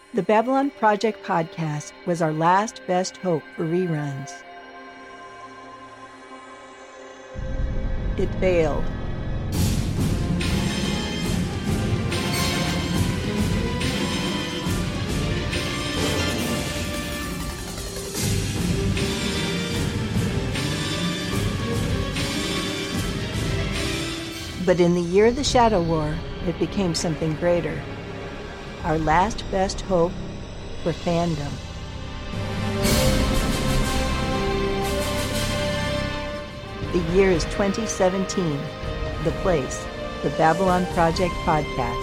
The Babylon Project podcast was our last best hope for reruns. It failed. But in the year of the Shadow War, it became something greater. Our last best hope for fandom. The year is 2017. The place, the Babylon Project podcast.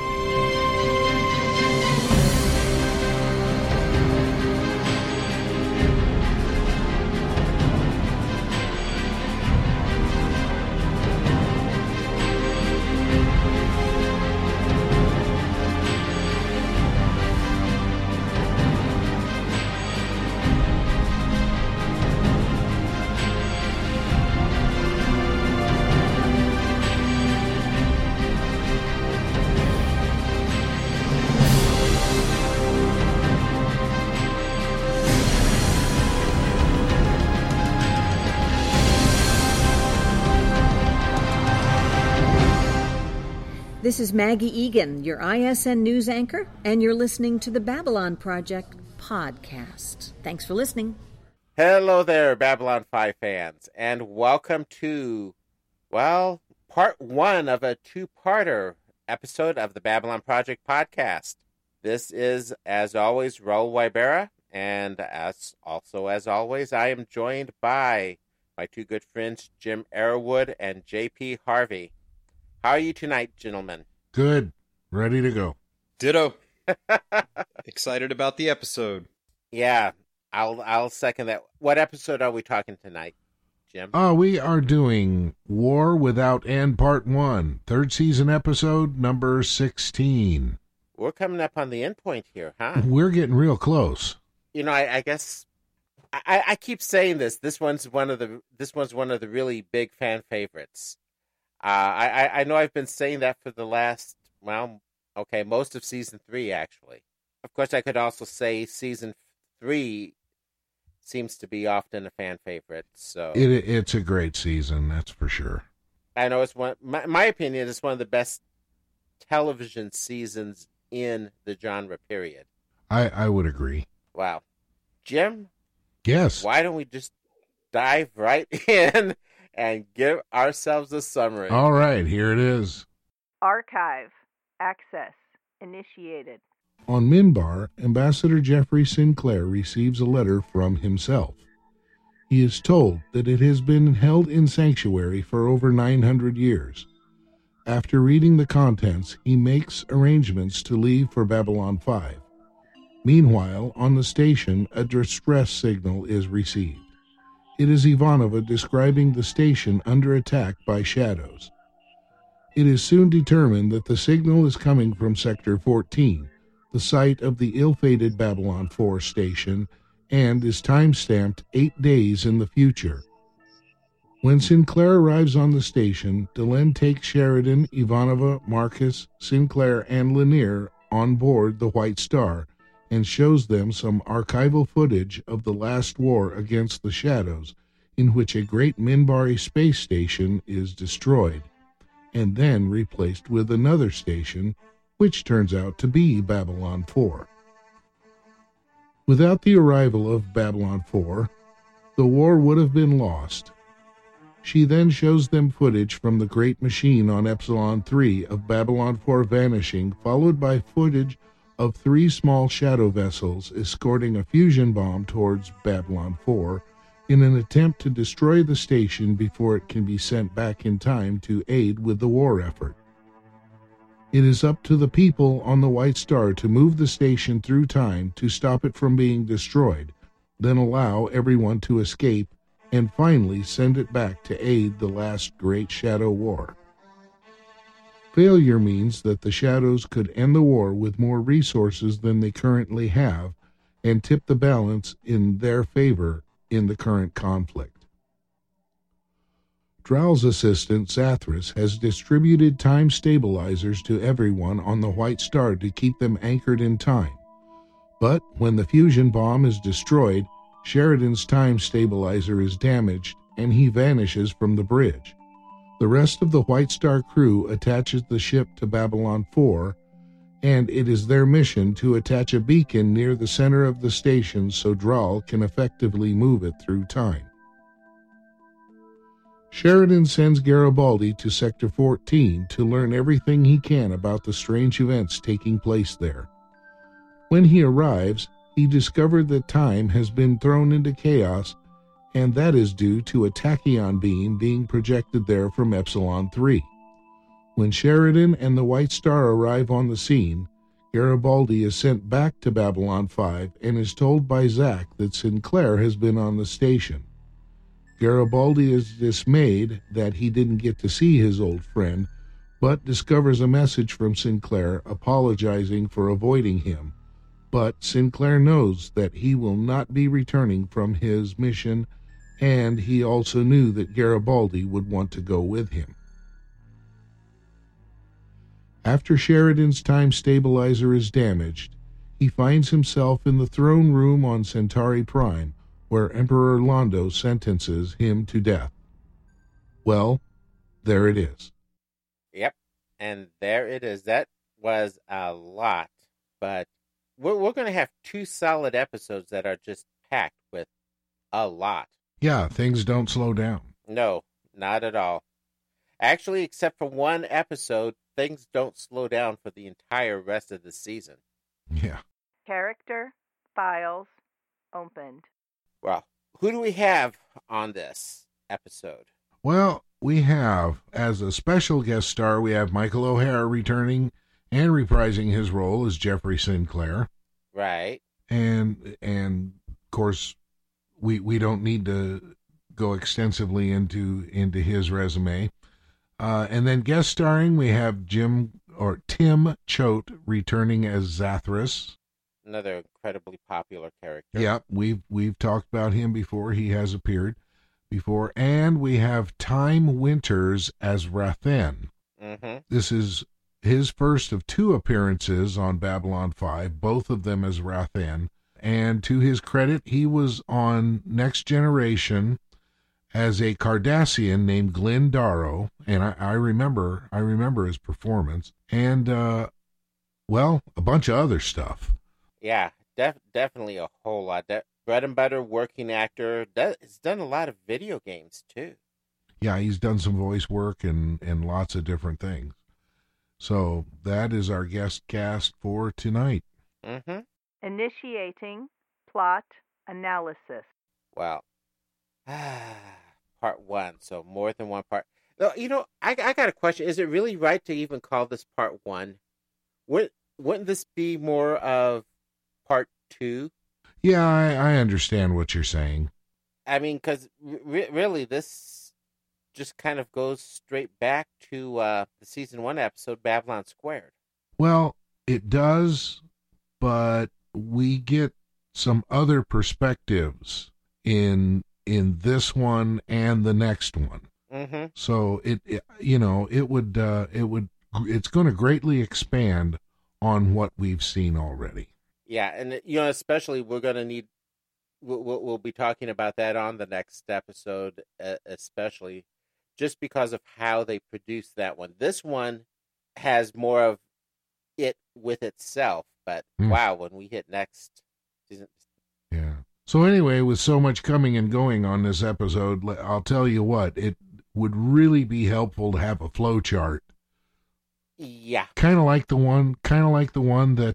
This is Maggie Egan, your ISN news anchor, and you're listening to the Babylon Project podcast. Thanks for listening. Hello there, Babylon 5 fans, and welcome to, part one of a two-parter episode of the Babylon Project podcast. This is, as always, Raul Wybera, and as always, I am joined by my two good friends, Jim Arrowood and J.P. Harvey. How are you tonight, gentlemen? Good. Ready to go. Ditto. Excited about the episode. Yeah, I'll second that. What episode are we talking tonight, Jim? We are doing War Without End Part 1, third season episode number 16. We're coming up on the end point here, huh? We're getting real close. You know, I guess I keep saying this. This one's one of the really big fan favorites. I know I've been saying that for the last, most of season 3, actually. Of course, I could also say season 3 seems to be often a fan favorite. So it's a great season, that's for sure. I know it's my opinion, it's one of the best television seasons in the genre period. I would agree. Wow. Jim? Yes. Why don't we just dive right in and give ourselves a summary? All right, here it is. Archive. Access. Initiated. On Minbar, Ambassador Jeffrey Sinclair receives a letter from himself. He is told that it has been held in sanctuary for over 900 years. After reading the contents, he makes arrangements to leave for Babylon 5. Meanwhile, on the station, a distress signal is received. It is Ivanova describing the station under attack by shadows. It is soon determined that the signal is coming from Sector 14, the site of the ill-fated Babylon 4 station, and is time-stamped 8 days in the future. When Sinclair arrives on the station, Delenn takes Sheridan, Ivanova, Marcus, Sinclair, and Lanier on board the White Star, and shows them some archival footage of the last war against the Shadows, in which a great Minbari space station is destroyed, and then replaced with another station, which turns out to be Babylon 4. Without the arrival of Babylon 4, the war would have been lost. She then shows them footage from the Great Machine on Epsilon 3 of Babylon 4 vanishing, followed by footage of 3 small shadow vessels escorting a fusion bomb towards Babylon 4 in an attempt to destroy the station before it can be sent back in time to aid with the war effort. It is up to the people on the White Star to move the station through time to stop it from being destroyed, then allow everyone to escape, and finally send it back to aid the last great Shadow War. Failure means that the Shadows could end the war with more resources than they currently have and tip the balance in their favor in the current conflict. Drow's assistant, Zathras, has distributed time stabilizers to everyone on the White Star to keep them anchored in time, But when the fusion bomb is destroyed, Sheridan's time stabilizer is damaged and he vanishes from the bridge. The rest of the White Star crew attaches the ship to Babylon 4, and it is their mission to attach a beacon near the center of the station so Draal can effectively move it through time. Sheridan sends Garibaldi to Sector 14 to learn everything he can about the strange events taking place there. When he arrives, he discovered that time has been thrown into chaos, and that is due to a tachyon beam being projected there from Epsilon 3. When Sheridan and the White Star arrive on the scene, Garibaldi is sent back to Babylon 5 and is told by Zack that Sinclair has been on the station. Garibaldi is dismayed that he didn't get to see his old friend, but discovers a message from Sinclair apologizing for avoiding him. But Sinclair knows that he will not be returning from his mission, and he also knew that Garibaldi would want to go with him. After Sheridan's time stabilizer is damaged, he finds himself in the throne room on Centauri Prime, where Emperor Londo sentences him to death. Well, there it is. Yep, and there it is. That was a lot, but we're going to have 2 solid episodes that are just packed with a lot. Yeah, things don't slow down. No, not at all. Actually, except for one episode, things don't slow down for the entire rest of the season. Yeah. Character files opened. Well, who do we have on this episode? Well, we have, as a special guest star, we have Michael O'Hara returning and reprising his role as Jeffrey Sinclair. Right. And of course, we don't need to go extensively into his resume. And then guest starring, we have Tim Choate returning as Zathras. Another incredibly popular character. Yeah, we've talked about him before. He has appeared before. And we have Time Winters as Rathen. Mm-hmm. This is his first of 2 appearances on Babylon 5, both of them as Rathen. And to his credit, he was on Next Generation as a Cardassian named Glenn Darrow, and I remember his performance, and well, a bunch of other stuff. Yeah, definitely a whole lot. Bread and butter working actor. He's done a lot of video games too. Yeah, he's done some voice work and lots of different things. So that is our guest cast for tonight. Mm-hmm. Initiating plot analysis. Well, part 1, so more than one part. You know, I got a question. Is it really right to even call this part 1? Wouldn't this be more of part 2? Yeah, I understand what you're saying. I mean, because really, this just kind of goes straight back to the season 1 episode, Babylon Squared. Well, it does, but we get some other perspectives in this one and the next one. Mm-hmm. So it's going to greatly expand on what we've seen already. Yeah, and especially we're going to need. We'll be talking about that on the next episode, especially just because of how they produced that one. This one has more of it with itself, but wow, when we hit next season. Yeah. So anyway, with so much coming and going on this episode, I'll tell you what, it would really be helpful to have a flow chart. Yeah. Kind of like the one that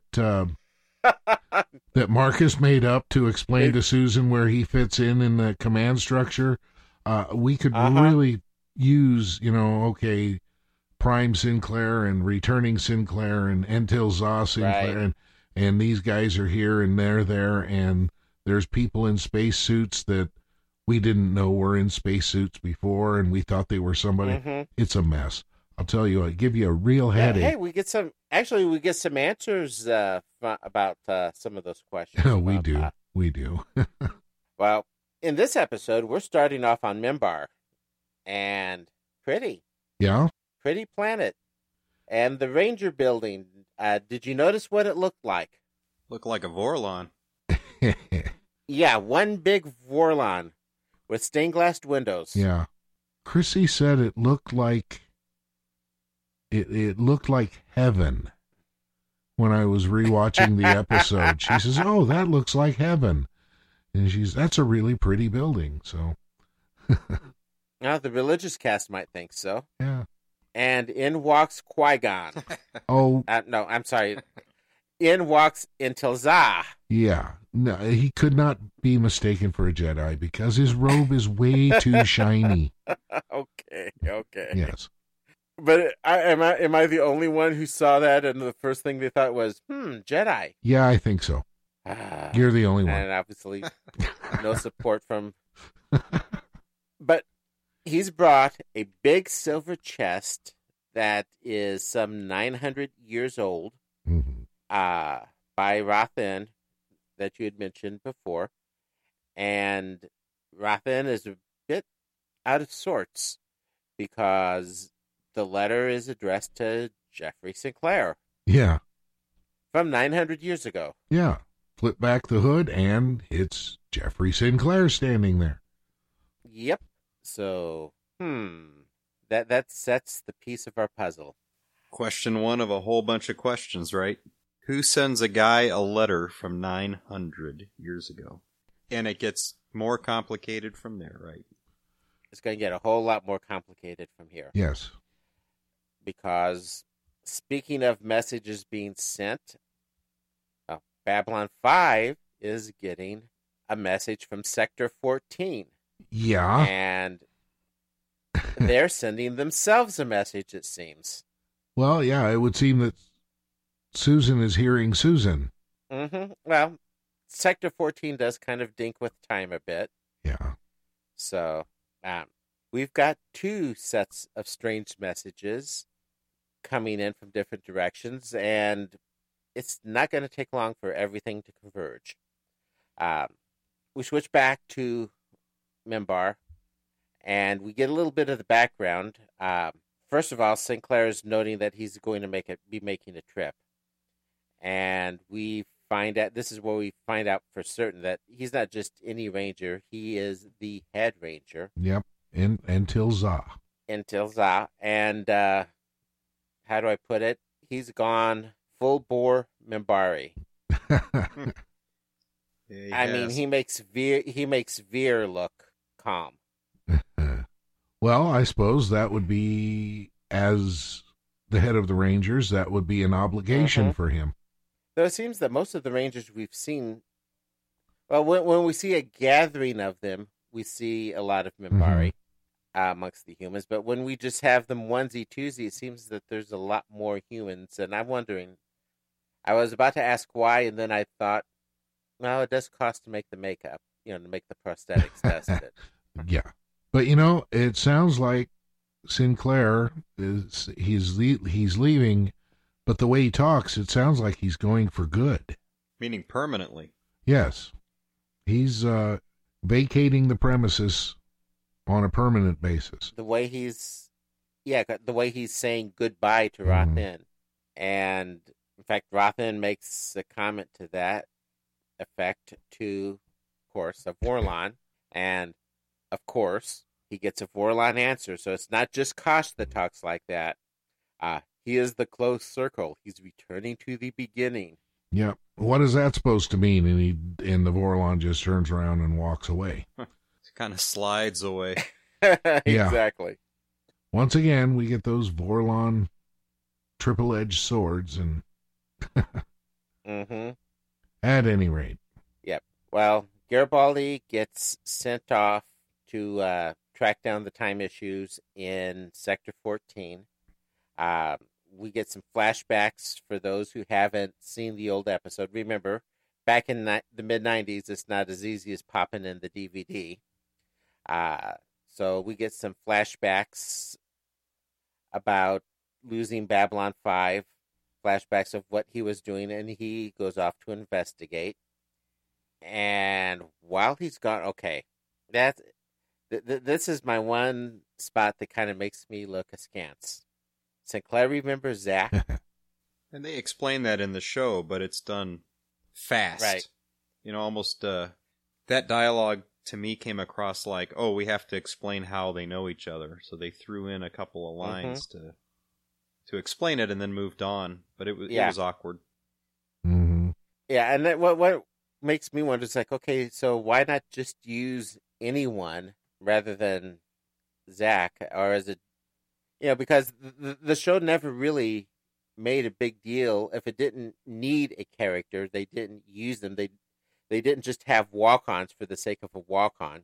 that Marcus made up to explain to Susan where he fits in the command structure. We could really use, Prime Sinclair and returning Sinclair and Entil Za Sinclair, right. and these guys are here and they're there, and there's people in spacesuits that we didn't know were in spacesuits before, and we thought they were somebody. Mm-hmm. It's a mess. I'll tell you, it'll give you a real headache. Hey, we get some answers about some of those questions. We do. Well, in this episode, we're starting off on Minbar, and pretty planet, and the Ranger building. Did you notice what it looked like? Look like a Vorlon. Yeah, one big Vorlon with stained glass windows. Yeah. Chrissy said it looked like it looked like heaven when I was rewatching the episode. She says, "Oh, that looks like heaven." And that's a really pretty building, so Now, the religious cast might think so. yeah. And in walks Qui-Gon. Oh, No, I'm sorry. In walks Intilza. yeah. No, he could not be mistaken for a Jedi because his robe is way too shiny. Okay. Yes. But am I the only one who saw that and the first thing they thought was, Jedi? Yeah, I think so. You're the only one. And obviously, no support from. But he's brought a big silver chest that is some 900 years old Mm-hmm. by Rothan that you had mentioned before. And Rothan is a bit out of sorts because the letter is addressed to Jeffrey Sinclair Yeah. from 900 years ago. Yeah. Flip back the hood, and it's Jeffrey Sinclair standing there. Yep. So, that sets the piece of our puzzle. Question one of a whole bunch of questions, right? Who sends a guy a letter from 900 years ago? And it gets more complicated from there, right? It's going to get a whole lot more complicated from here. Yes. Because speaking of messages being sent, Babylon 5 is getting a message from Sector 14. Yeah. And they're sending themselves a message, it seems. Well, yeah, it would seem that Susan is hearing Susan. Mm-hmm. Well, Sector 14 does kind of dink with time a bit. Yeah. So, we've got two sets of strange messages coming in from different directions, and it's not going to take long for everything to converge. We switch back to Minbar, and we get a little bit of the background. First of all, Sinclair is noting that he's going to be making a trip, and we find out, this is where we find out for certain that he's not just any ranger; he is the head ranger. Yep. Until Za. Until Za, and how do I put it? He's gone full bore Minbari. I mean, he makes Veer look calm. Well, I suppose that would be, as the head of the Rangers, that would be an obligation for him. Though it seems that most of the Rangers we've seen, well, when we see a gathering of them, we see a lot of Minbari amongst the humans. But when we just have them onesie-twosie, it seems that there's a lot more humans. And I'm wondering, I was about to ask why, and then I thought, well, it does cost to make the makeup, to make the prosthetics test it. Yeah. But, it sounds like Sinclair, he's leaving, but the way he talks, it sounds like he's going for good. Meaning permanently. Yes. He's vacating the premises on a permanent basis. The way he's saying goodbye to Rothan. And, in fact, Rothan makes a comment to that effect to, of course, a Vorlon. And, of course, he gets a Vorlon answer. So it's not just Kosh that talks like that. He is the closed circle. He's returning to the beginning. Yep. What is that supposed to mean? And the Vorlon just turns around and walks away. It kind of slides away. Exactly. Once again, we get those Vorlon triple-edged swords, and at any rate. Yep. Well, Garibaldi gets sent off to track down the time issues in Sector 14. We get some flashbacks for those who haven't seen the old episode. Remember, back in the mid-90s, it's not as easy as popping in the DVD. So we get some flashbacks about losing Babylon 5, flashbacks of what he was doing, and he goes off to investigate. And while he's gone, okay, this is my one spot that kind of makes me look askance. Sinclair remembers Zach. And they explain that in the show, but it's done fast. Right. Almost that dialogue to me came across like, oh, we have to explain how they know each other. So they threw in a couple of lines to explain it and then moved on. But it was awkward. Mm-hmm. Yeah, and what makes me wonder is like, okay, so why not just use anyone rather than Zach? Or is it, because the show never really made a big deal. If it didn't need a character, they didn't use them. They didn't just have walk-ons for the sake of a walk-on.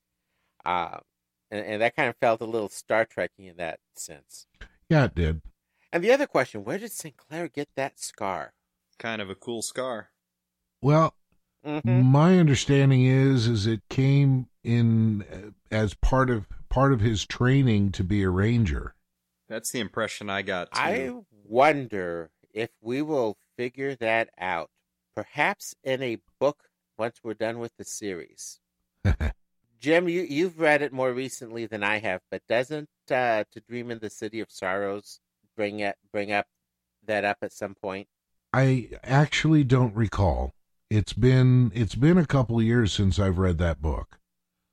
And that kind of felt a little Star Trek-y in that sense. Yeah, it did. And the other question, where did Sinclair get that scar? Kind of a cool scar. Well, my understanding is it came in as part of his training to be a ranger. That's the impression I got, too. I wonder if we will figure that out, perhaps in a book once we're done with the series. Jim, you've read it more recently than I have, but doesn't To Dream in the City of Sorrows bring up that up at some point? I actually don't recall. It's been a couple of years since I've read that book,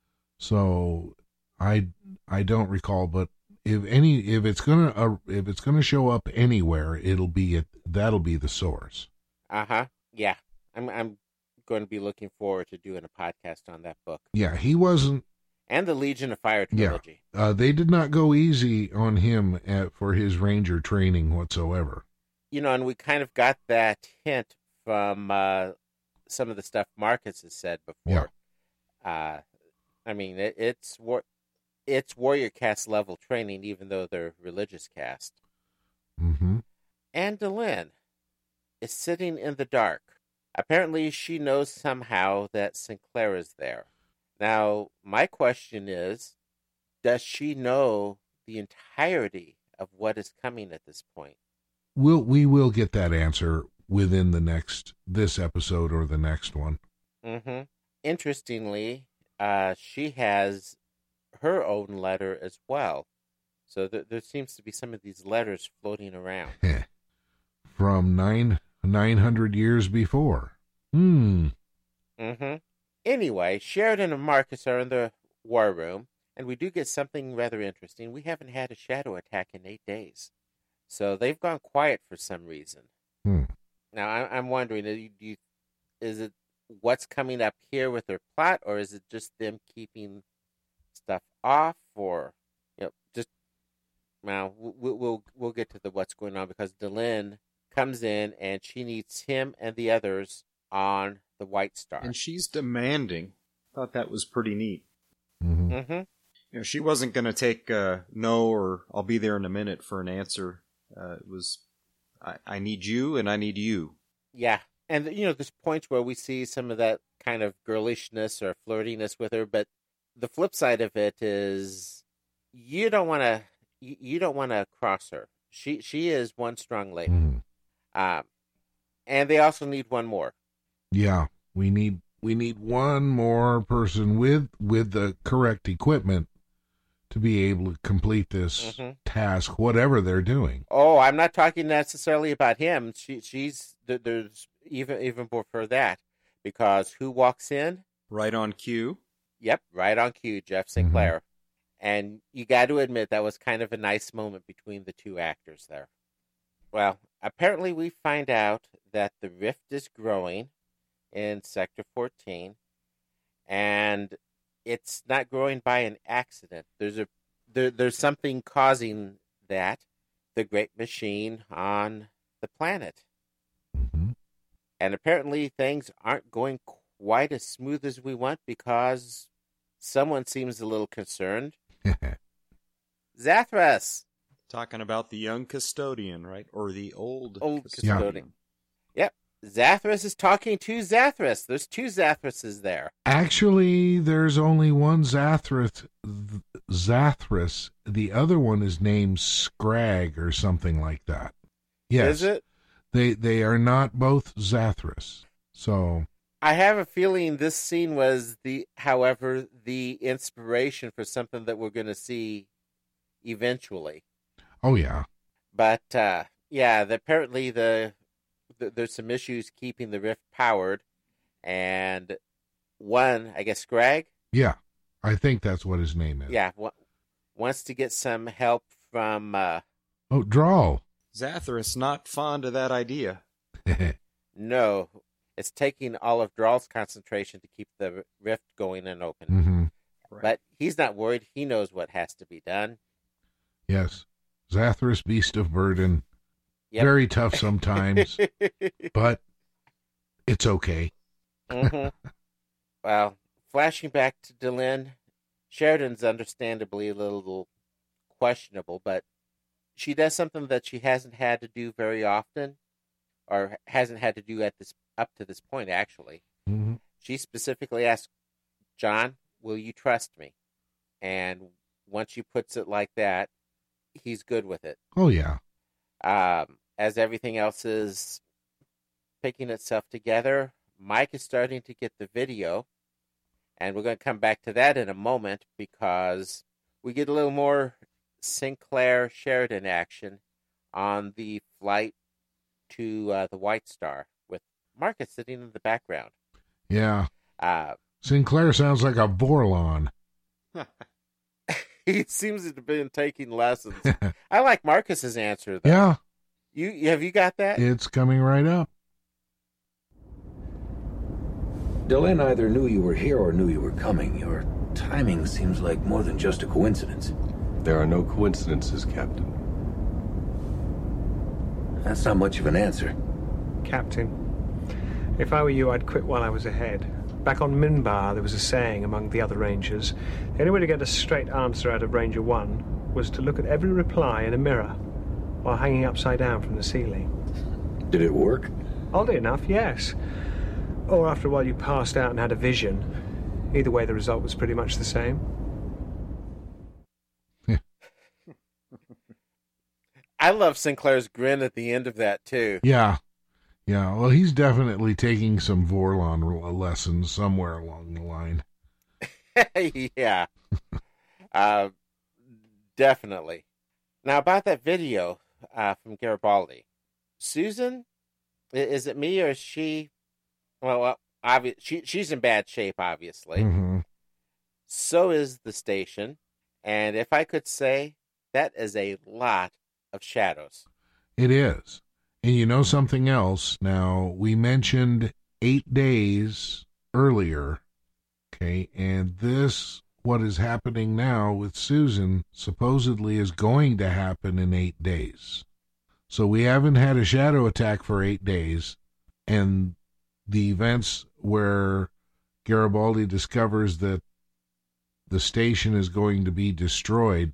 so I don't recall. But if it's gonna show up anywhere, that'll be the source. Yeah, I'm going to be looking forward to doing a podcast on that book. Yeah, he wasn't. And the Legion of Fire trilogy. Yeah, they did not go easy on him for his ranger training whatsoever. And we kind of got that hint from some of the stuff Marcus has said before. Yeah. I mean, it's warrior cast level training, even though they're religious cast. Mm-hmm. And Delenn is sitting in the dark. Apparently, she knows somehow that Sinclair is there. Now, my question is, does she know the entirety of what is coming at this point? We will get that answer within this episode or the next one. Mm-hmm. Interestingly, she has her own letter as well. So there seems to be some of these letters floating around. From 900 years before. Mm-hmm. Anyway, Sheridan and Marcus are in the war room, and we do get something rather interesting. We haven't had a shadow attack in 8 days. So they've gone quiet for some reason. Now, I'm wondering, is it what's coming up here with their plot, or is it just them keeping stuff off, or just now we'll get to the what's going on, because Delenn comes in and she needs him and the others on the White Star, and she's demanding. Thought that was pretty neat. Mm-hmm. Mm-hmm. She wasn't going to take no or I'll be there in a minute for an answer. It was I need you and I need you. Yeah. And, there's points where we see some of that kind of girlishness or flirtiness with her, but the flip side of it is you don't want to cross her. She is one strong lady. Mm-hmm. And they also need one more. Yeah, we need one more person with the correct equipment to be able to complete this task, whatever they're doing. Oh, I'm not talking necessarily about him. There's even before that, because who walks in? Right on cue. Yep, right on cue, Jeff Sinclair. Mm-hmm. And you got to admit that was kind of a nice moment between the two actors there. Well, apparently we find out that the rift is growing in Sector 14, and it's not growing by an accident. There's something causing that, the great machine on the planet. Mm-hmm. And apparently things aren't going quite as smooth as we want, because someone seems a little concerned. Zathras! Talking about the young custodian, right? Or the old custodian. Yep. Zathras is talking to Zathras. There's two Zathrases there. Actually, there's only one Zathras. The other one is named Scrag or something like that. Yes. Is it? They are not both Zathras. So I have a feeling this scene was the inspiration for something that we're going to see eventually. Oh, yeah. But, apparently the there's some issues keeping the rift powered, and one, I guess, Greg? Yeah, I think that's what his name is. Yeah, wants to get some help from... Oh, Drawl. Zathras not fond of that idea. No, it's taking all of Drawl's concentration to keep the rift going and open. Mm-hmm. Right. But he's not worried. He knows what has to be done. Yes. Zathras, beast of burden. Yep. Very tough sometimes, but it's okay. Mm-hmm. Well, flashing back to Delenn, Sheridan's understandably a little questionable, but she does something that she hasn't had to do very often, or hasn't had to do up to this point, actually. Mm-hmm. She specifically asked, John, will you trust me? And once she puts it like that, he's good with it. Oh, yeah. As everything else is picking itself together, Mike is starting to get the video, and we're going to come back to that in a moment because we get a little more Sinclair Sheridan action on the flight to the White Star with Marcus sitting in the background. Yeah. Sinclair sounds like a Vorlon. He seems to have been taking lessons. I like Marcus's answer, though. Yeah. Have you got that? It's coming right up. Delenn either knew you were here or knew you were coming. Your timing seems like more than just a coincidence. There are no coincidences, Captain. That's not much of an answer. Captain, if I were you, I'd quit while I was ahead. Back on Minbar, there was a saying among the other Rangers. The only way to get a straight answer out of Ranger 1 was to look at every reply in a mirror while hanging upside down from the ceiling. Did it work? Oddly enough, yes. Or after a while you passed out and had a vision. Either way, the result was pretty much the same. I love Sinclair's grin at the end of that, too. Yeah. Yeah, well, he's definitely taking some Vorlon lessons somewhere along the line. Yeah. Definitely. Now, about that video from Garibaldi. Susan, is it me or is she... Well, she's in bad shape, obviously. Mm-hmm. So is the station. And if I could say, that is a lot of shadows. It is. And you know something else? Now, we mentioned 8 days earlier, okay? And what is happening now with Susan, supposedly is going to happen in 8 days. So we haven't had a shadow attack for 8 days, and the events where Garibaldi discovers that the station is going to be destroyed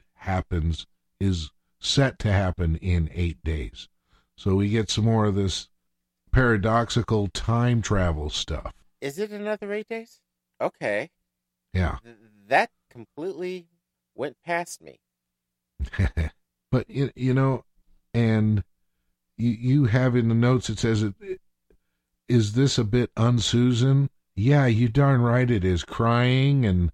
is set to happen in 8 days. So we get some more of this paradoxical time travel stuff. Is it another 8 days? Okay. Yeah. That completely went past me. But, you know, and you have in the notes, it says, is this a bit un-Susan? Yeah, you darn right it is. Crying and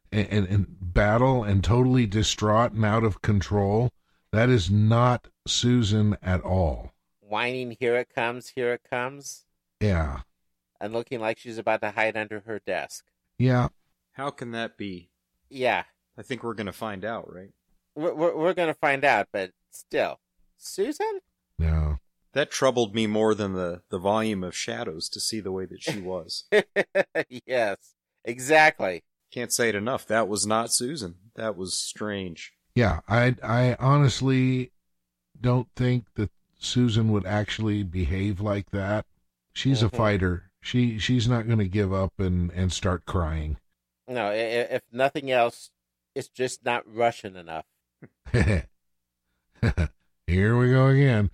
battle and totally distraught and out of control. That is not Susan at all. Whining, here it comes, here it comes. Yeah. And looking like she's about to hide under her desk. Yeah. How can that be? Yeah. I think we're going to find out, right? We're going to find out, but still. Susan? No. That troubled me more than the volume of shadows to see the way that she was. Yes, exactly. Can't say it enough. That was not Susan. That was strange. Yeah, I honestly don't think that Susan would actually behave like that. She's a fighter. She's not going to give up and start crying. No, if nothing else, it's just not Russian enough. Here we go again.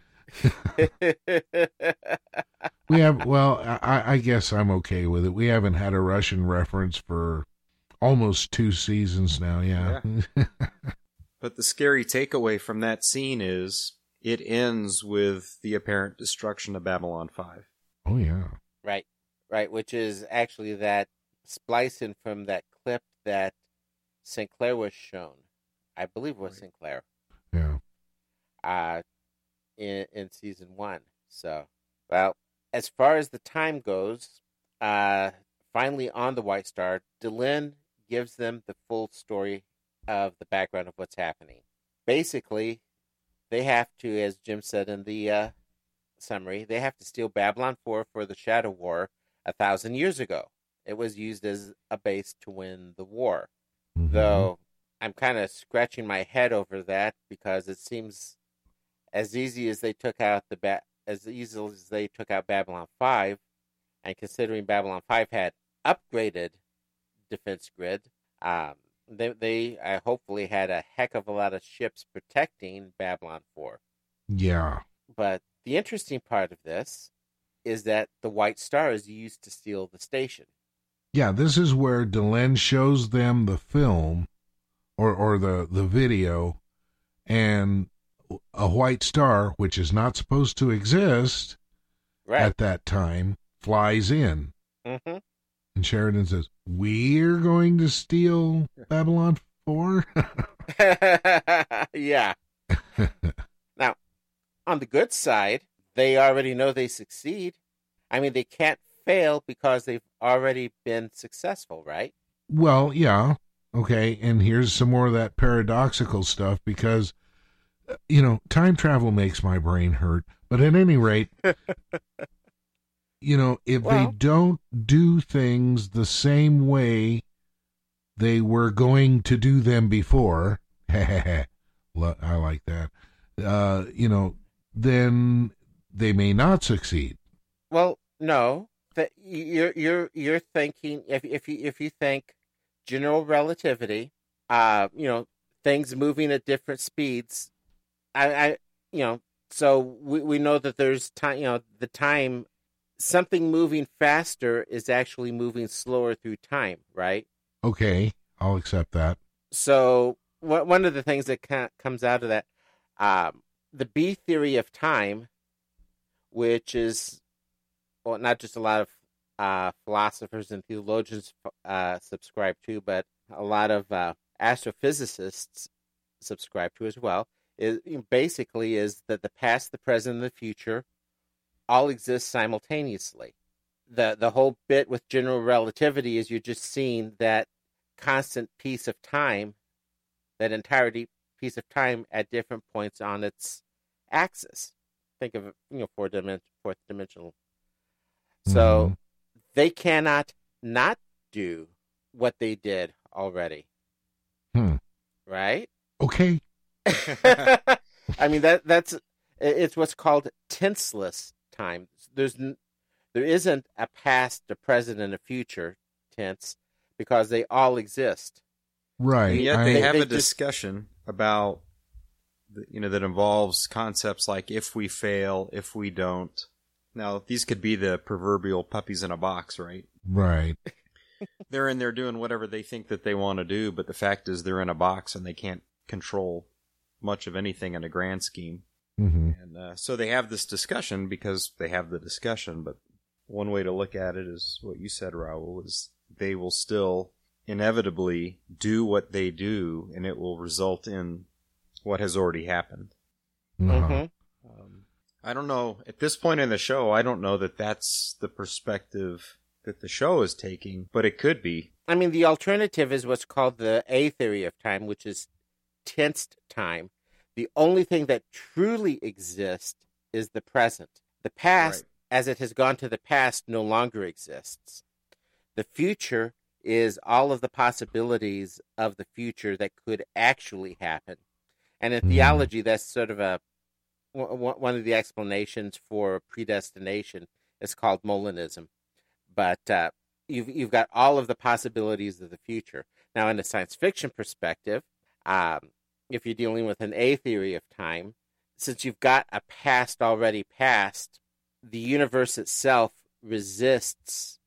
I guess I'm okay with it. We haven't had a Russian reference for almost 2 seasons now, yeah. But the scary takeaway from that scene is it ends with the apparent destruction of Babylon 5. Oh, yeah. Right, which is actually that splicing from that clip that Sinclair was shown. I believe it was Sinclair. Yeah. In season 1. So Well, as far as the time goes, finally on the White Star, Delenn gives them the full story of the background of what's happening. Basically, they have to, as Jim said in the summary, they have to steal Babylon 4 for the Shadow War 1,000 years ago. It was used as a base to win the war. Mm-hmm. Though I'm kind of scratching my head over that because it seems as easy as they took out Babylon 5, and considering Babylon 5 had upgraded defense grid, they hopefully had a heck of a lot of ships protecting Babylon 4. Yeah. But the interesting part of this is that the White Star is used to steal the station. Yeah, this is where Delenn shows them the film or the video, and a white star, which is not supposed to exist at that time, flies in. Mm-hmm. And Sheridan says, "We're going to steal Babylon 4?" Yeah. Now, on the good side, they already know they succeed. I mean, they can't fail because they've already been successful, right? Well, yeah. Okay, and here's some more of that paradoxical stuff because, time travel makes my brain hurt. But at any rate, if they don't do things the same way they were going to do them before, I like that, then they may not succeed. Well, no. You're thinking if you think general relativity, things moving at different speeds, so we know that there's time, the time, something moving faster is actually moving slower through time, right? Okay, I'll accept that. So one of the things that comes out of that, the B theory of time, which is, well, not just a lot of philosophers and theologians subscribe to, but a lot of astrophysicists subscribe to as well, is basically is that the past, the present, and the future all exist simultaneously. The whole bit with general relativity is you're just seeing that constant piece of time, that entirety piece of time at different points on its axis. Think of it, fourth dimensional. So they cannot not do what they did already. Right? Okay. I mean it's what's called tenseless time. There isn't a past, a present, and a future tense because they all exist. Right. And yet they have a discussion about, that involves concepts like if we fail, if we don't. Now, these could be the proverbial puppies in a box, right? Right. They're in there doing whatever they think that they want to do, but the fact is they're in a box and they can't control much of anything in a grand scheme. Mm-hmm. And so they have this discussion because they have the discussion, but one way to look at it is what you said, Raul, is they will still inevitably do what they do, and it will result in what has already happened. Mm-hmm. I don't know. At this point in the show, I don't know that that's the perspective that the show is taking, but it could be. I mean, the alternative is what's called the A theory of time, which is tensed time. The only thing that truly exists is the present. The past, as it has gone to the past, no longer exists. The future is all of the possibilities of the future that could actually happen. And in theology, that's sort of one of the explanations for predestination is called Molinism. But you've got all of the possibilities of the future. Now, in a science fiction perspective, if you're dealing with an A theory of time, since you've got a past already passed, the universe itself resists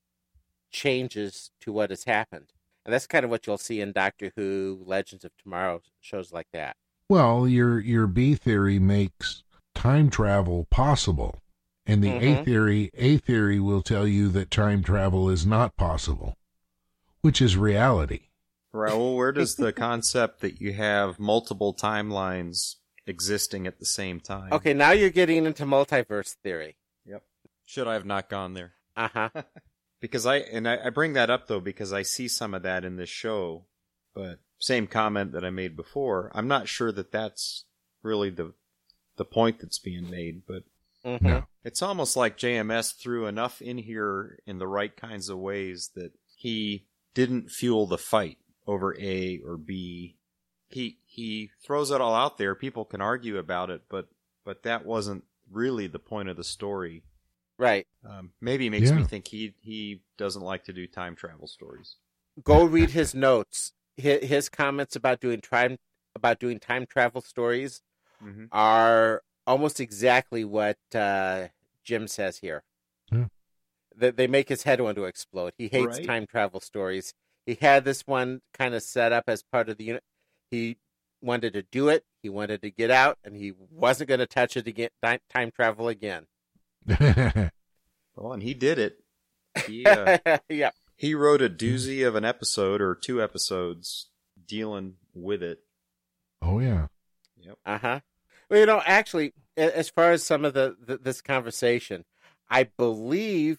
changes to what has happened. And that's kind of what you'll see in Doctor Who, Legends of Tomorrow, shows like that. Well, your B theory makes time travel possible. And the A theory will tell you that time travel is not possible, which is reality. Raul, where does the concept that you have multiple timelines existing at the same time? Okay, now you're getting into multiverse theory. Yep. Should I have not gone there? Uh-huh. Because I bring that up, though, because I see some of that in this show. But same comment that I made before. I'm not sure that that's really the point that's being made, but No. it's almost like JMS threw enough in here in the right kinds of ways that he didn't fuel the fight over A or B. He throws it all out there. People can argue about it, but that wasn't really the point of the story. Right. Maybe makes me think he doesn't like to do time travel stories. Go read his notes. His comments about doing time travel stories are almost exactly what Jim says here. Yeah. They make his head want to explode. He hates time travel stories. He had this one kind of set up as part of the unit. He wanted to do it. He wanted to get out, and he wasn't going to touch it again. Time travel again. Well, and he did it. He, yeah. He wrote a doozy of an episode or 2 episodes dealing with it. Oh, yeah. Yep. Uh-huh. Well, actually, as far as some of this conversation, I believe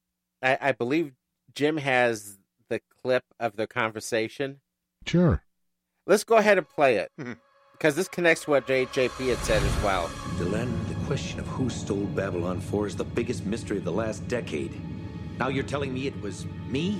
Jim has the clip of the conversation. Sure. Let's go ahead and play it, because this connects to what JP had said as well. Delenn, the question of who stole Babylon 4 is the biggest mystery of the last decade. Now you're telling me it was me?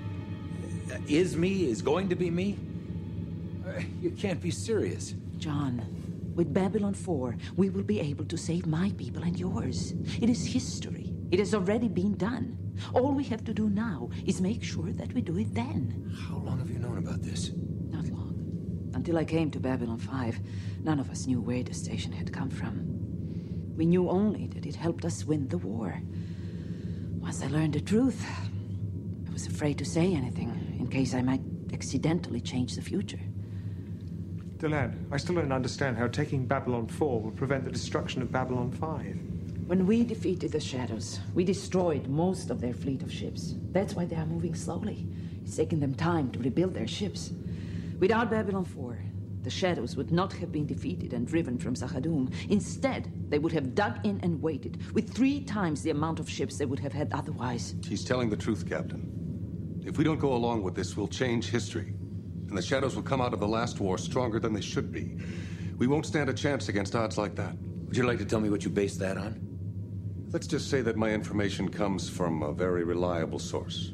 Is going to be me? You can't be serious. John, with Babylon 4, we will be able to save my people and yours. It is history. It has already been done. All we have to do now is make sure that we do it then. How long have you known about this? Not long. Until I came to Babylon 5, none of us knew where the station had come from. We knew only that it helped us win the war. Once I learned the truth, I was afraid to say anything in case I might accidentally change the future. Delenn, I still don't understand how taking Babylon 4 will prevent the destruction of Babylon 5. When we defeated the Shadows, we destroyed most of their fleet of ships. That's why they are moving slowly. It's taken them time to rebuild their ships. Without Babylon 4, the Shadows would not have been defeated and driven from Zachadum. Instead, they would have dug in and waited, with 3 times the amount of ships they would have had otherwise. He's telling the truth, Captain. If we don't go along with this, we'll change history. And the Shadows will come out of the last war stronger than they should be. We won't stand a chance against odds like that. Would you like to tell me what you base that on? Let's just say that my information comes from a very reliable source.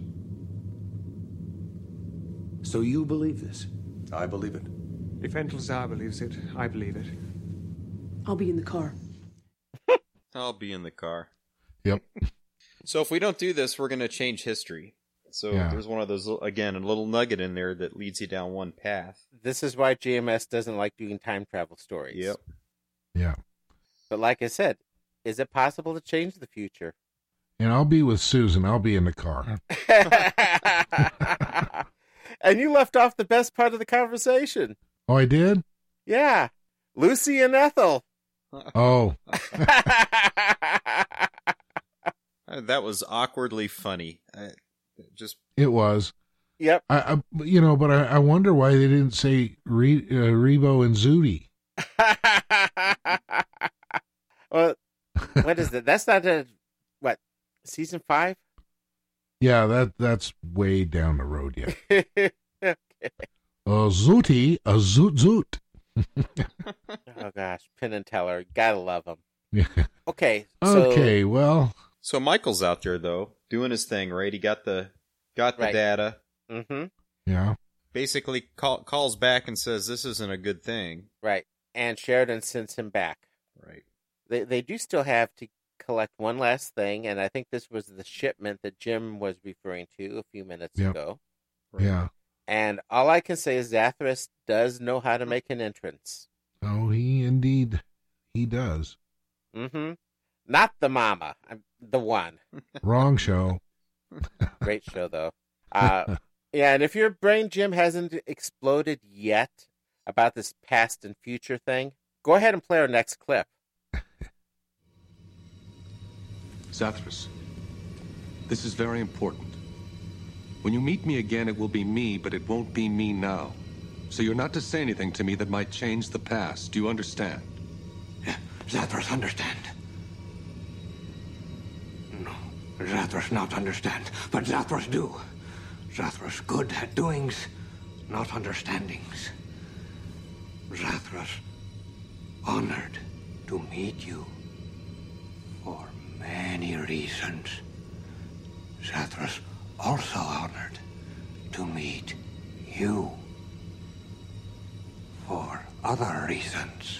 So you believe this? I believe it. If Entelzar believes it, I believe it. I'll be in the car. I'll be in the car. Yep. So if we don't do this, we're going to change history. So there's one of those, again, a little nugget in there that leads you down one path. This is why JMS doesn't like doing time travel stories. Yep. Yeah. But like I said, is it possible to change the future? And I'll be with Susan. I'll be in the car. And you left off the best part of the conversation. Oh, I did? Yeah. Lucy and Ethel. Oh. That was awkwardly funny. It was. Yep. But I wonder why they didn't say Rebo and Zudi. Well, what is that? That's not season 5? Yeah, that's way down the road yet. Okay. Zooty, a zoot. Oh gosh, Penn and Teller, gotta love them. Yeah. Okay. Okay, well. So Michael's out there though, doing his thing, right? He got the data. Mm-hmm. Yeah. Basically calls back and says this isn't a good thing. Right. And Sheridan sends him back. Right. They do still have to collect one last thing, and I think this was the shipment that Jim was referring to a few minutes ago. Right. Yeah. And all I can say is Zathras does know how to make an entrance. Oh, he does. Mm-hmm. Not the mama, the one. Wrong show. Great show, though. Yeah, and if your brain, Jim, hasn't exploded yet about this past and future thing, go ahead and play our next clip. Zathras, this is very important. When you meet me again, it will be me, but it won't be me now. So you're not to say anything to me that might change the past. Do you understand? Zathras, understand. No. Zathras not understand, but Zathras do. Zathras good at doings, not understandings. Zathras honored to meet you for many reasons. Zathras also honored to meet you for other reasons.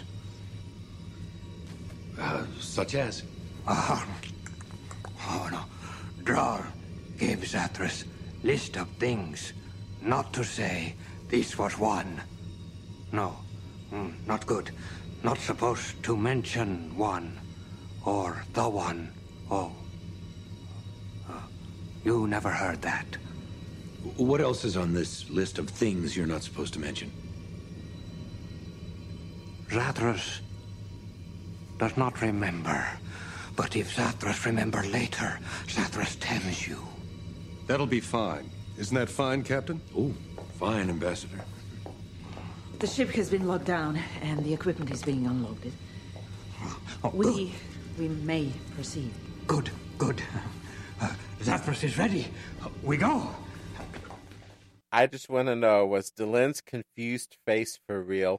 Such as? Oh no. Dror gave Zathras list of things not to say this was one. No, not good. Not supposed to mention one or the one. Oh. You never heard that. What else is on this list of things you're not supposed to mention? Zathras does not remember. But if Zathras remember later, Zathras tells you. That'll be fine. Isn't that fine, Captain? Oh, fine, Ambassador. The ship has been locked down, and the equipment is being unloaded. We may proceed. Good. Zathras is ready. We go. I just want to know, was Delenn's confused face for real?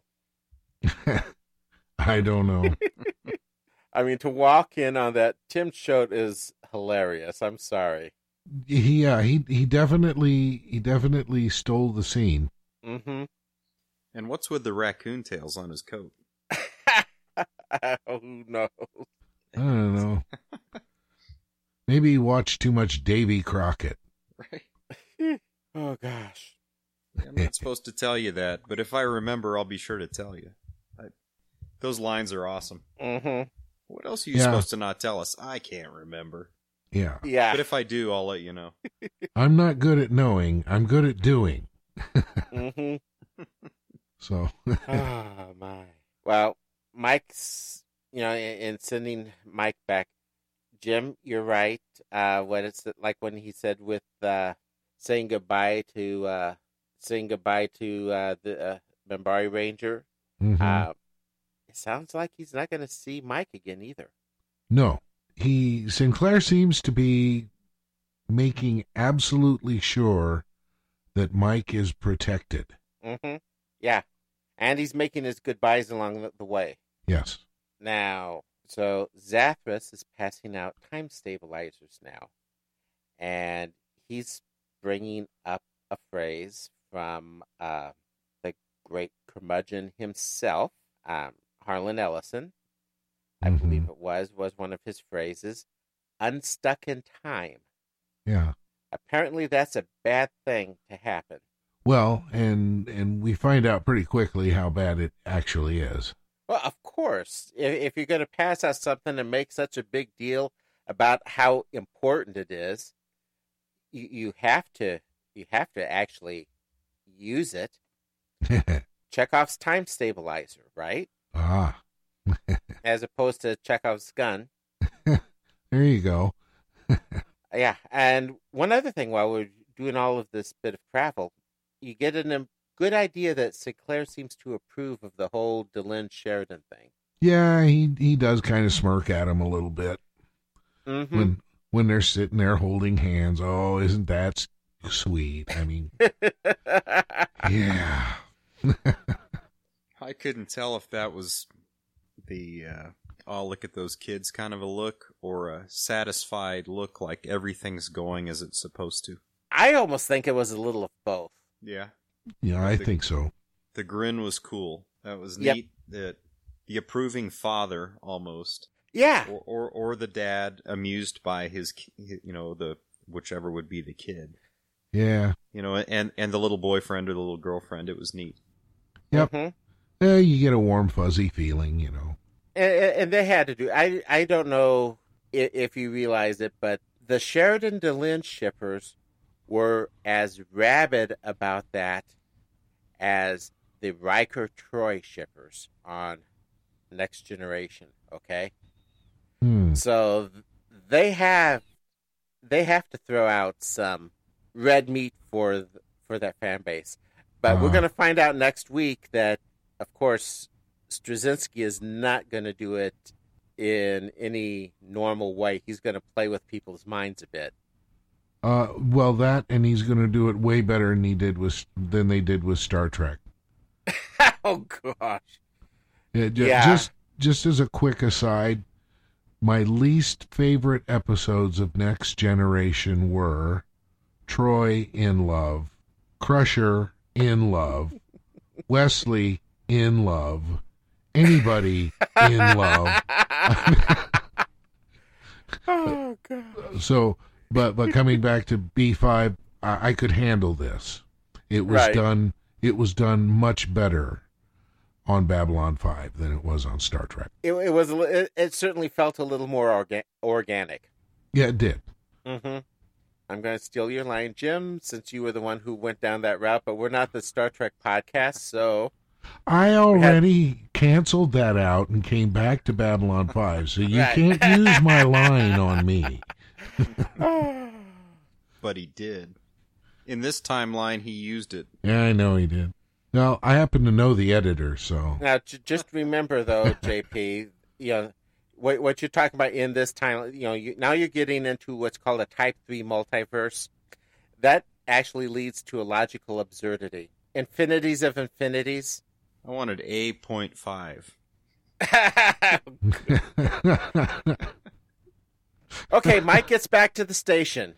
I don't know. I mean, to walk in on that Tim Choate is hilarious. I'm sorry. He definitely stole the scene. Mm-hmm. And what's with the raccoon tails on his coat? Who knows? I don't know. Maybe he watched too much Davy Crockett. Right. Oh, gosh. I'm not supposed to tell you that, but if I remember, I'll be sure to tell you. Those lines are awesome. Mm-hmm. What else are you supposed to not tell us? I can't remember. Yeah. But if I do, I'll let you know. I'm not good at knowing. I'm good at doing. Mm-hmm. So. Oh, my. Well, Mike's, in sending Mike back, Jim, you're right. What it's like when he said with saying goodbye to the Minbari Ranger. Mm-hmm. It sounds like he's not going to see Mike again either. No. Sinclair seems to be making absolutely sure that Mike is protected. Mm-hmm. Yeah. And he's making his goodbyes along the way. Yes. Now, so Zathras is passing out time stabilizers now. And he's bringing up a phrase from the great curmudgeon himself, Harlan Ellison, I believe it was one of his phrases, unstuck in time. Yeah. Apparently that's a bad thing to happen. Well, and we find out pretty quickly how bad it actually is. Well, of course, if you're going to pass out something and make such a big deal about how important it is, you have to actually use it. Chekhov's time stabilizer, right? Ah. As opposed to Chekhov's gun. There you go. Yeah, and one other thing while we're doing all of this bit of travel, you get a good idea that Sinclair seems to approve of the whole Delenn Sheridan thing. Yeah, he does kind of smirk at him a little bit. Mm-hmm. When they're sitting there holding hands. Oh, isn't that sweet? I mean, yeah. I couldn't tell if that was the oh, look at those kids kind of a look, or a satisfied look like everything's going as it's supposed to. I almost think it was a little of both. Yeah. Yeah, I think so. The grin was cool. That was neat. That the approving father, almost. Yeah. Or the dad amused by his, the whichever would be the kid. Yeah. And the little boyfriend or the little girlfriend. It was neat. Yep. Mm-hmm. You get a warm, fuzzy feeling, And they had to do. I don't know if you realize it, but the Sheridan Delenn shippers were as rabid about that as the Riker Troy shippers on Next Generation. Okay, so they have to throw out some red meat for that fan base. But we're going to find out next week that, of course, Straczynski is not going to do it in any normal way. He's going to play with people's minds a bit. Well, that, and he's going to do it way better than they did with Star Trek. Oh gosh. Yeah. Just as a quick aside, my least favorite episodes of Next Generation were Troy in love, Crusher in love, Wesley in love, anybody in love. Oh god. So, but coming back to B5, I could handle this. It was done. It was done much better on Babylon 5 than it was on Star Trek. It certainly felt a little more organic. Yeah, it did. Mm-hmm. I'm going to steal your line, Jim, since you were the one who went down that route, but we're not the Star Trek podcast, so... I already canceled that out and came back to Babylon 5, so you can't use my line on me. But he did. In this timeline, he used it. Yeah, I know he did. Well, I happen to know the editor, so... Now, just remember, though, JP, what you're talking about in this time, now you're getting into what's called a Type 3 multiverse. That actually leads to a logical absurdity. Infinities of infinities. I wanted A.5. Okay, Mike gets back to the station.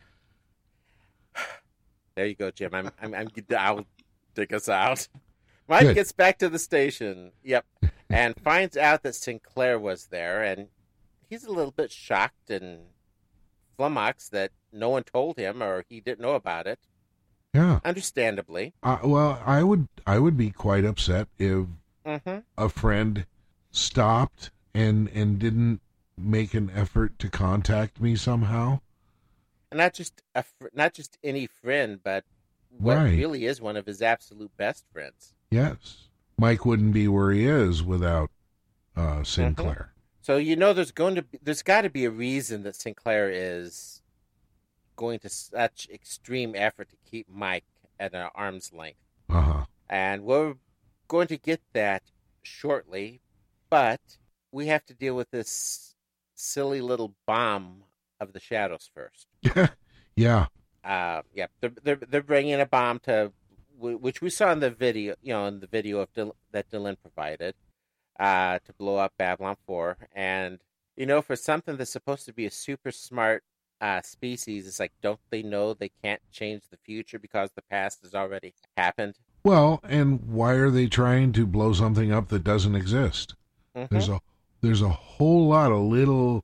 There you go, Jim. I'll dig us out. Mike gets back to the station. Yep. And finds out that Sinclair was there, and he's a little bit shocked and flummoxed that no one told him or he didn't know about it. Yeah. Understandably. Well, I would be quite upset if a friend stopped and didn't make an effort to contact me somehow. And not just any friend, but what really is one of his absolute best friends. Yes. Mike wouldn't be where he is without Sinclair. So there's got to be a reason that Sinclair is going to such extreme effort to keep Mike at an arm's length. And we're going to get that shortly, but we have to deal with this silly little bomb of the shadows first. Yeah. They're bringing a bomb to, which we saw in the video, that Dylan provided, to blow up Babylon 4. And, for something that's supposed to be a super smart species, it's like, don't they know they can't change the future because the past has already happened? Well, and why are they trying to blow something up that doesn't exist? There's a whole lot of little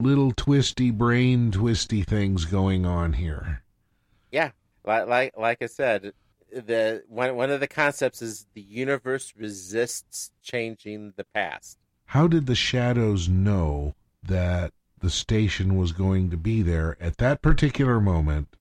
brain twisty things going on here. Yeah, like I said, one of the concepts is the universe resists changing the past. How did the shadows know that the station was going to be there at that particular moment?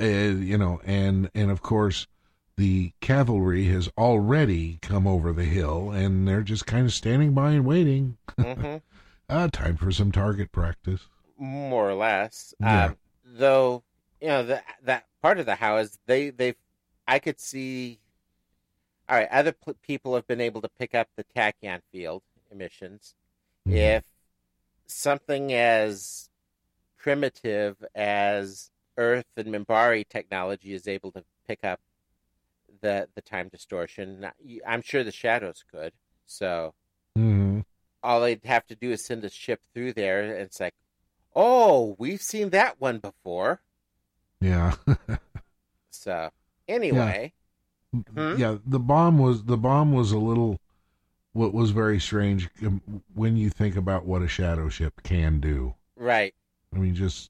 And of course, the cavalry has already come over the hill, and they're just kind of standing by and waiting. Time for some target practice. More or less. Yeah. Though, that part of the house, I could see, all right, other people have been able to pick up the tachyon field emissions. If something as primitive as Earth and Minbari technology is able to pick up the time distortion, I'm sure the shadows could. So all they'd have to do is send a ship through there, and it's like, oh, we've seen that one before. Yeah. So anyway, yeah, the bomb was a little. What was very strange when you think about what a shadow ship can do. Right. I mean, just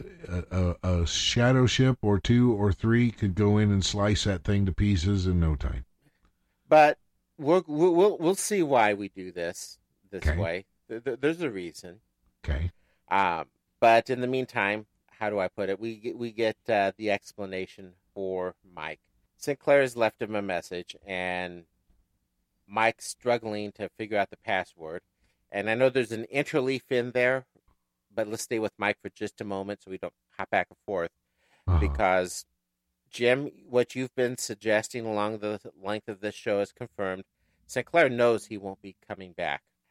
a shadow ship or 2 or 3 could go in and slice that thing to pieces in no time. But we'll see why we do this way. There's a reason. Okay. But in the meantime, how do I put it? We get the explanation for Mike. Sinclair has left him a message, and Mike's struggling to figure out the password. And I know there's an interleaf in there, but let's stay with Mike for just a moment so we don't hop back and forth. Because, Jim, what you've been suggesting along the length of this show is confirmed. Sinclair knows he won't be coming back.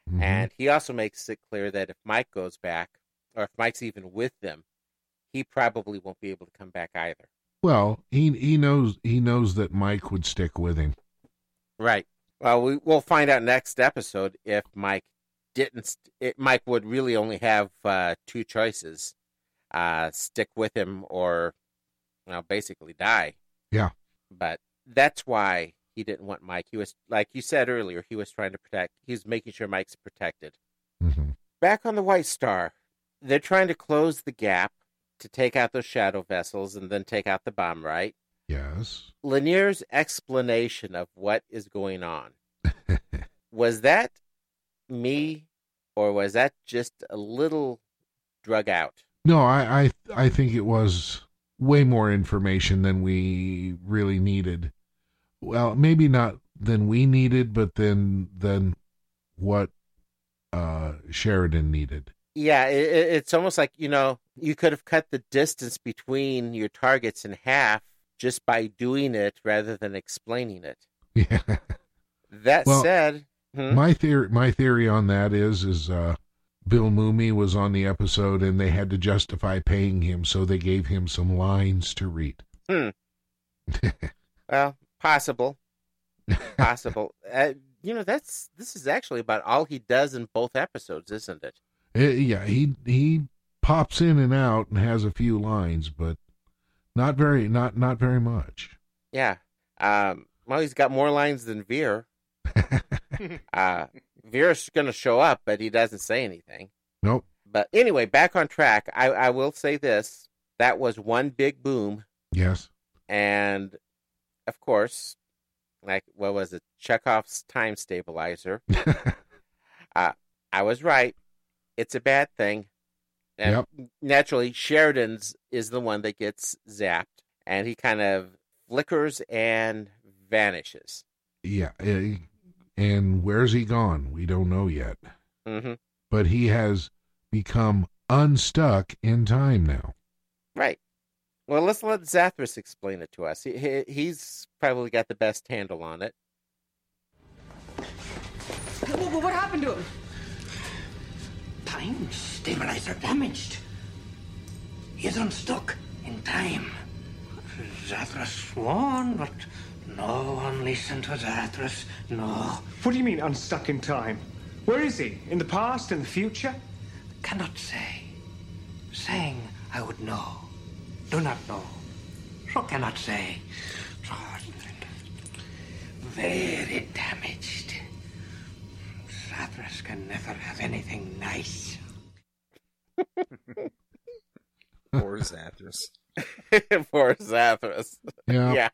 Mm-hmm. And he also makes it clear that if Mike goes back, or if Mike's even with them, he probably won't be able to come back either. Well, he knows that Mike would stick with him. Right. Well, we'll find out next episode if Mike didn't. Mike would really only have two choices: stick with him or, basically die. Yeah. But that's why he didn't want Mike. He was, like you said earlier, he was trying to protect. He was making sure Mike's protected. Mm-hmm. Back on the White Star, they're trying to close the gap to take out those shadow vessels and then take out the bomb, right? Yes. Lanier's explanation of what is going on, was that me, or was that just a little drug out? No, I think it was way more information than we really needed. Well, maybe not than we needed, but than what Sheridan needed. Yeah, it's almost like, you could have cut the distance between your targets in half just by doing it rather than explaining it. Yeah. That said... My theory on that is Bill Mumy was on the episode and they had to justify paying him, so they gave him some lines to read. Well, possible. This is actually about all he does in both episodes, isn't it? Yeah, he pops in and out and has a few lines, but not very much. Yeah. Well, he's got more lines than Veer. Veer's going to show up, but he doesn't say anything. Nope. But anyway, back on track. I will say this: that was one big boom. Yes. And of course, like, what was it? Chekhov's time stabilizer. I was right. It's a bad thing. And naturally, Sheridan's is the one that gets zapped, and he kind of flickers and vanishes. Yeah. And where's he gone? We don't know yet. Mm-hmm. But he has become unstuck in time now. Right. Well, let's let Zathras explain it to us. He's probably got the best handle on it. What happened to him? Time stabilizer damaged. He's unstuck in time. Zathras warned, but no one listened to Zathras. No. What do you mean, unstuck in time? Where is he? In the past? In the future? Cannot say. Saying I would know. Do not know. So cannot say. Very damaged. Zathras can never have anything nice. Poor Zathras. Poor Zathras. Yeah.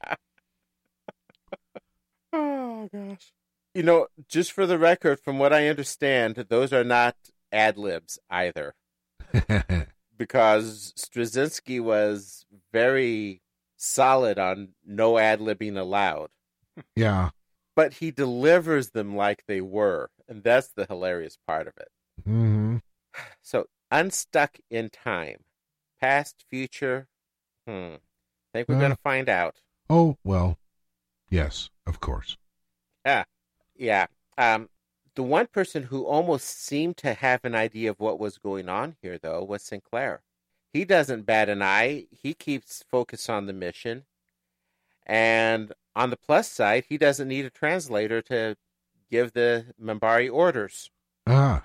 Oh, gosh. Just for the record, from what I understand, those are not ad-libs either. Because Straczynski was very solid on no ad-libbing allowed. Yeah. But he delivers them like they were, and that's the hilarious part of it. Mm-hmm. So, unstuck in time. Past, future, think we're going to find out. Oh, well, yes, of course. Yeah. The one person who almost seemed to have an idea of what was going on here, though, was Sinclair. He doesn't bat an eye. He keeps focused on the mission. And on the plus side, he doesn't need a translator to give the Minbari orders. Yeah.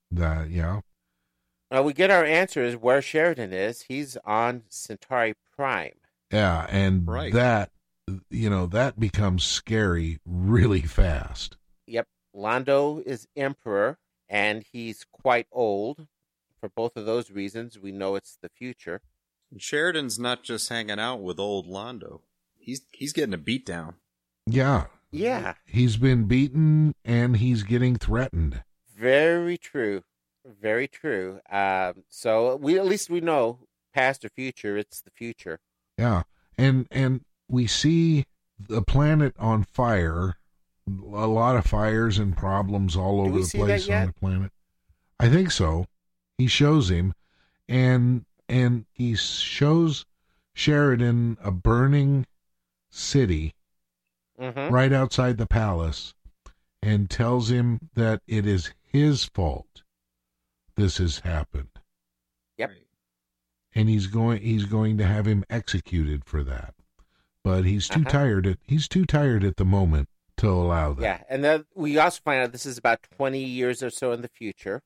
We get our answers where Sheridan is. He's on Centauri Prime. Yeah, and that becomes scary really fast. Yep. Londo is Emperor, and he's quite old. For both of those reasons, we know it's the future. And Sheridan's not just hanging out with old Londo. He's getting a beat down. Yeah. Yeah. He's been beaten, and he's getting threatened. Very true. Very true. So we know past or future. It's the future. Yeah, and we see the planet on fire. A lot of fires and problems all over the place on the planet. I think so. He shows him, and he shows Sheridan a burning city right outside the palace, and tells him that it is his fault this has happened. Yep. And he's going to have him executed for that. But he's too tired he's too tired at the moment to allow that. Yeah, and then we also find out this is about 20 years or so in the future.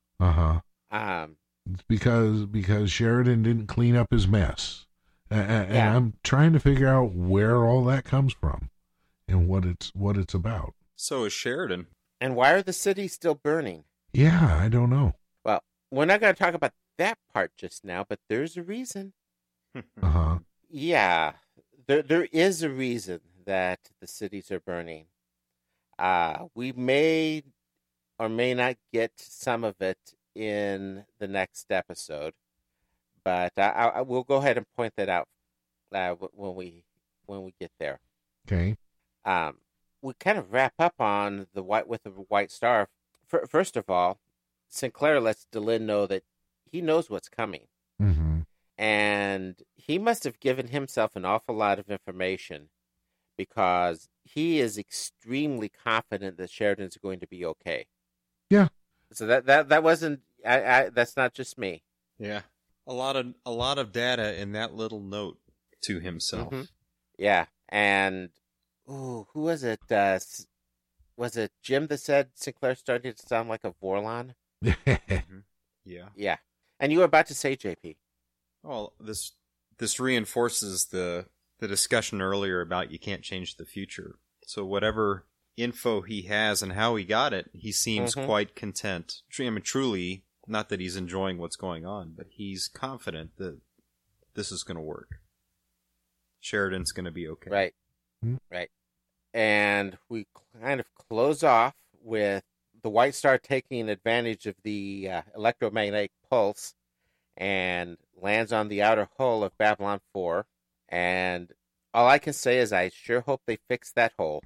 It's because Sheridan didn't clean up his mess. And I'm trying to figure out where all that comes from and what it's about. So is Sheridan. And why are the cities still burning? Yeah, I don't know. Well, we're not going to talk about that part just now, but there's a reason. Yeah, there is a reason that the cities are burning. We may or may not get some of it in the next episode, but I will go ahead and point that out when we get there. Okay. We kind of wrap up on the White Star. First of all, Sinclair lets Delenn know that he knows what's coming. Mm-hmm. And he must have given himself an awful lot of information because he is extremely confident that Sheridan's going to be okay. Yeah. So that wasn't that's not just me. Yeah. A lot of data in that little note to himself. Mm-hmm. Yeah. And who was it? Was it Jim that said Sinclair started to sound like a Vorlon? Mm-hmm. Yeah. Yeah. And you were about to say, JP. Well, this reinforces the discussion earlier about you can't change the future. So whatever info he has and how he got it, he seems quite content. I mean, truly, not that he's enjoying what's going on, but he's confident that this is going to work. Sheridan's going to be okay. Right. Mm-hmm. Right. And we kind of close off with the White Star taking advantage of the electromagnetic pulse and lands on the outer hull of Babylon 4. And all I can say is I sure hope they fix that hole.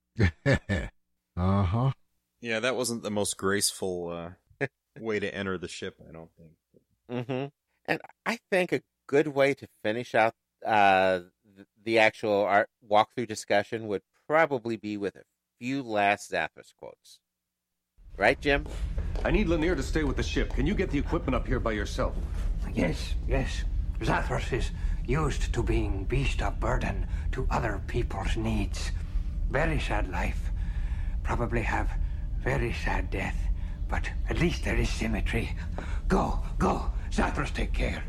Uh-huh. Yeah, that wasn't the most graceful way to enter the ship, I don't think. Mm-hmm. And I think a good way to finish out the actual walkthrough discussion would probably be with a few last Zathras quotes. Right, Jim? I need Lanier to stay with the ship. Can you get the equipment up here by yourself? Yes. Zathras is used to being beast of burden to other people's needs. Very sad life. Probably have very sad death. But at least there is symmetry. Go. Zathras, take care.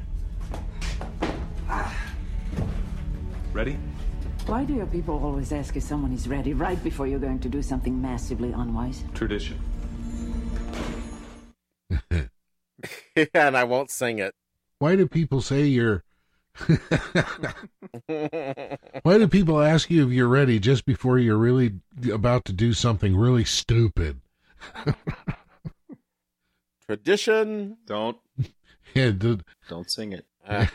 Ready? Why do your people always ask if someone is ready right before you're going to do something massively unwise? Tradition. And I won't sing it. Why do people say you're... Why do people ask you if you're ready just before you're really about to do something really stupid? Tradition. Don't sing it.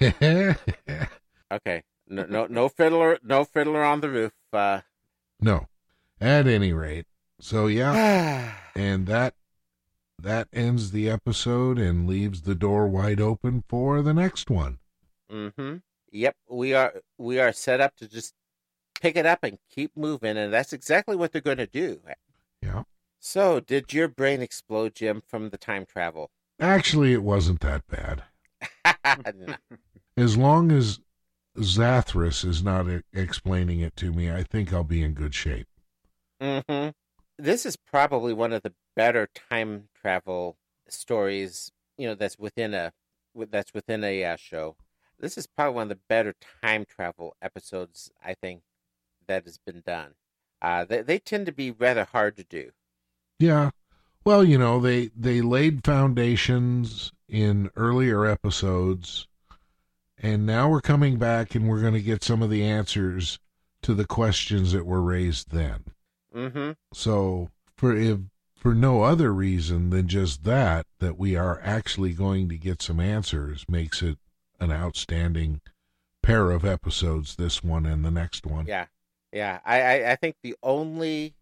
Okay. No fiddler on the roof. No. At any rate. So yeah. And that ends the episode and leaves the door wide open for the next one. Mm-hmm. Yep. We are set up to just pick it up and keep moving, and that's exactly what they're going to do. Yeah. So, did your brain explode, Jim, from the time travel? Actually, it wasn't that bad. No. As long as Zathras is not explaining it to me, I think I'll be in good shape. Mm-hmm. This is probably one of the better time travel stories, that's within a show. This is probably one of the better time travel episodes, I think, that has been done. They tend to be rather hard to do. Yeah. Well, they laid foundations in earlier episodes, and now we're coming back and we're going to get some of the answers to the questions that were raised then. Mm-hmm. So, for no other reason than just that we are actually going to get some answers makes it an outstanding pair of episodes, this one and the next one. Yeah. I think the only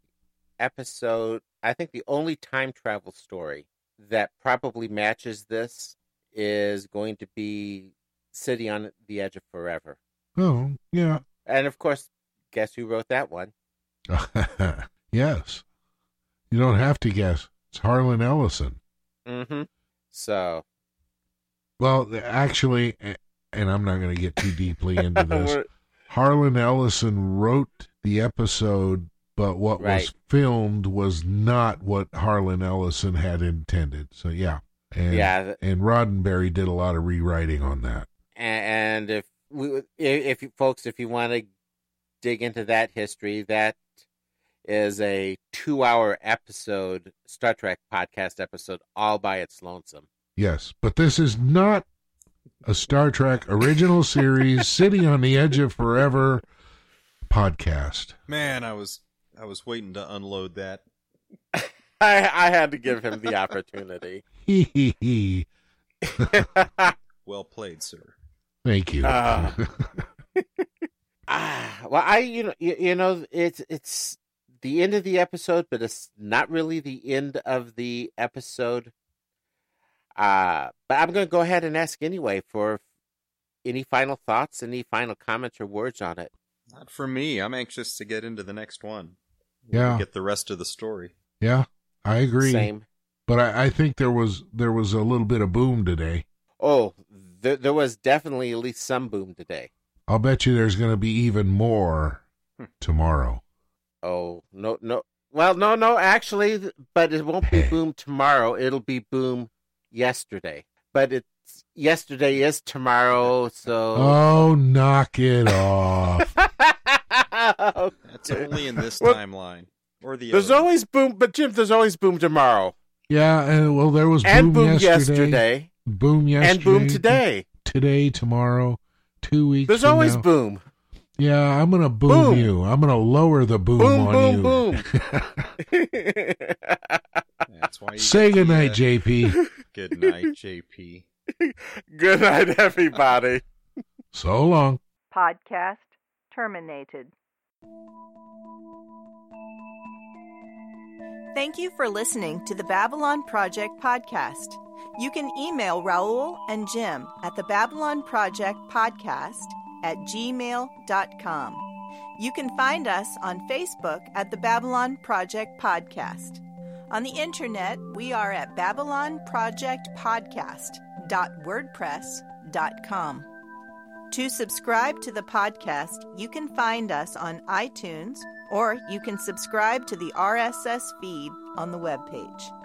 time travel story that probably matches this is going to be City on the Edge of Forever. Oh, yeah. And of course, guess who wrote that one? Yes. You don't have to guess. It's Harlan Ellison. Mm-hmm. So. Well, actually, and I'm not going to get too deeply into this, Harlan Ellison wrote the episode, but what was filmed was not what Harlan Ellison had intended. So, yeah. And Roddenberry did a lot of rewriting on that. And if you want to dig into that history, that is a 2-hour episode, Star Trek podcast episode, all by its lonesome. Yes, but this is not a Star Trek original series, City on the Edge of Forever podcast. Man, I was waiting to unload that. I had to give him the opportunity. Well played, sir. Thank you. Well, it's the end of the episode, but it's not really the end of the episode. But I'm going to go ahead and ask anyway for any final thoughts, any final comments or words on it. Not for me. I'm anxious to get into the next one. Yeah. Get the rest of the story. Yeah, I agree. Same. But I think there was a little bit of boom today. Oh, there was definitely at least some boom today. I'll bet you there's going to be even more tomorrow. Oh, no. Well, no, actually, but it won't be boom tomorrow. It'll be boom yesterday. But yesterday is tomorrow, so... Oh, knock it off. That's only in this timeline. Or the There's always boom, but Jim, there's always boom tomorrow. Yeah, and there was boom yesterday. Boom yesterday. And boom today. Today, tomorrow, 2 weeks There's from always now. boom. Yeah, I'm going to boom you. I'm going to lower the boom on you. Boom. That's why you Say goodnight, JP. Good night, JP. Good night, everybody. So long. Podcast terminated. Thank you for listening to the Babylon Project podcast. You can email Raul and Jim at the Babylon Project podcast at gmail.com. You can find us on Facebook at the Babylon Project Podcast. On the internet, we are at babylonprojectpodcast.wordpress.com. To subscribe to the podcast, you can find us on iTunes, or you can subscribe to the RSS feed on the webpage.